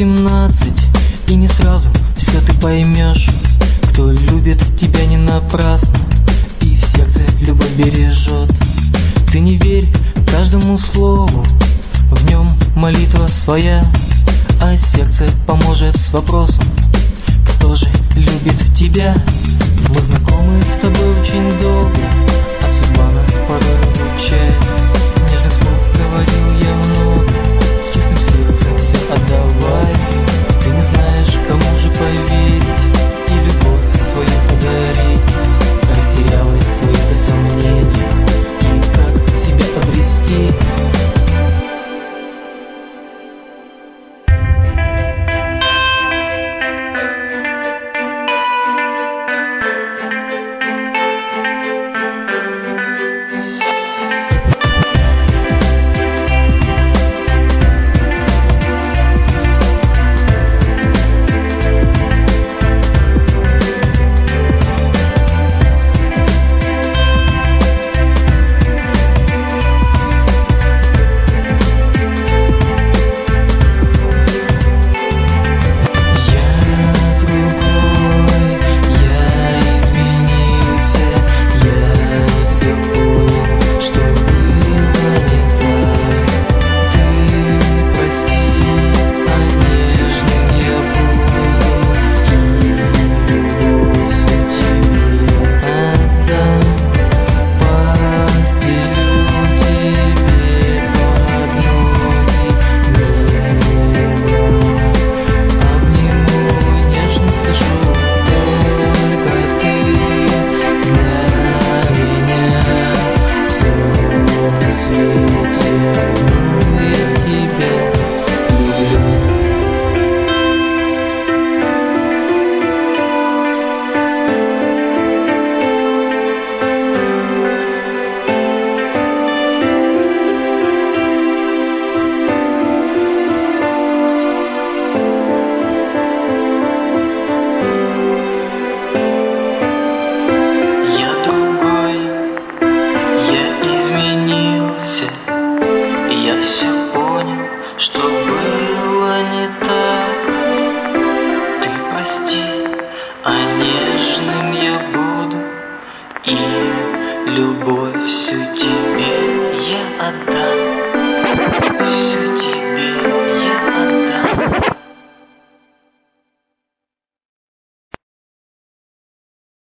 18, и не сразу все ты поймешь, кто любит тебя не напрасно и в сердце любовь бережет. Ты не верь каждому слову, в нем молитва своя, а сердце поможет с вопросом, кто же любит тебя. Мы знакомы с тобой очень долго, а судьба нас порой разлучает. Нежных слов говорил я много, с чистым сердцем все отдавай. Ты не знаешь, кому же поверить и любовь свою подарить. Растерялась в своих-то сомнениях, и как себя обрести. Что